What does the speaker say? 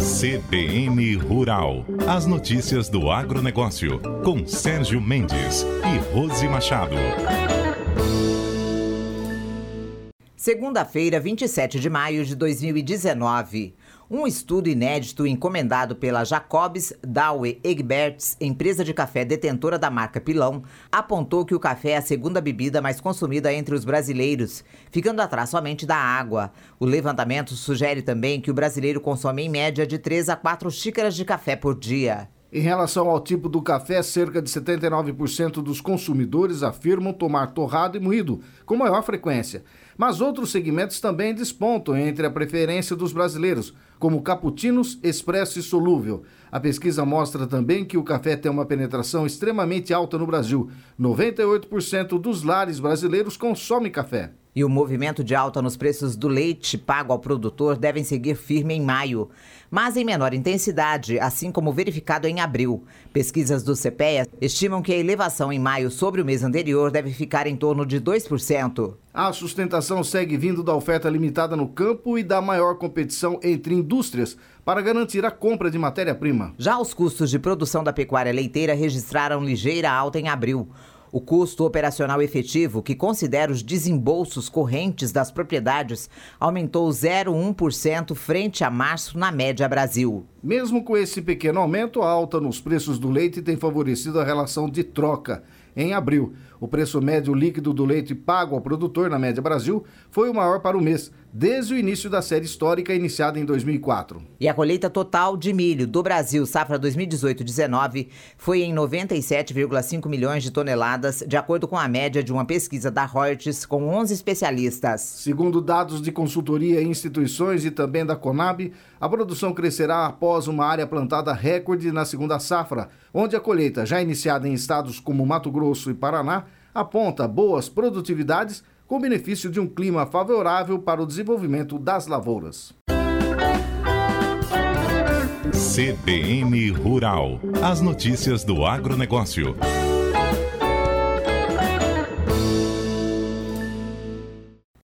CBN Rural. As notícias do agronegócio, com Sérgio Mendes e Rose Machado. Segunda-feira, 27 de maio de 2019. Um estudo inédito encomendado pela Jacobs Douwe Egberts, empresa de café detentora da marca Pilão, apontou que o café é a segunda bebida mais consumida entre os brasileiros, ficando atrás somente da água. O levantamento sugere também que o brasileiro consome em média de 3 a 4 xícaras de café por dia. Em relação ao tipo do café, cerca de 79% dos consumidores afirmam tomar torrado e moído, com maior frequência. Mas outros segmentos também despontam entre a preferência dos brasileiros, como cappuccinos, expresso e solúvel. A pesquisa mostra também que o café tem uma penetração extremamente alta no Brasil. 98% dos lares brasileiros consomem café. E o movimento de alta nos preços do leite pago ao produtor devem seguir firme em maio, mas em menor intensidade, assim como verificado em abril. Pesquisas do CPEA estimam que a elevação em maio sobre o mês anterior deve ficar em torno de 2%. A sustentação segue vindo da oferta limitada no campo e da maior competição entre indústrias para garantir a compra de matéria-prima. Já os custos de produção da pecuária leiteira registraram ligeira alta em abril. O custo operacional efetivo, que considera os desembolsos correntes das propriedades, aumentou 0,1% frente a março na média Brasil. Mesmo com esse pequeno aumento, a alta nos preços do leite tem favorecido a relação de troca. Em abril, o preço médio líquido do leite pago ao produtor na média Brasil foi o maior para o mês, desde o início da série histórica iniciada em 2004. E a colheita total de milho do Brasil, safra 2018-19, foi em 97,5 milhões de toneladas, de acordo com a média de uma pesquisa da Reuters com 11 especialistas. Segundo dados de consultoria e instituições e também da Conab, a produção crescerá após uma área plantada recorde na segunda safra, onde a colheita, já iniciada em estados como Mato Grosso e Paraná, aponta boas produtividades com benefício de um clima favorável para o desenvolvimento das lavouras. CBN Rural. As notícias do agronegócio.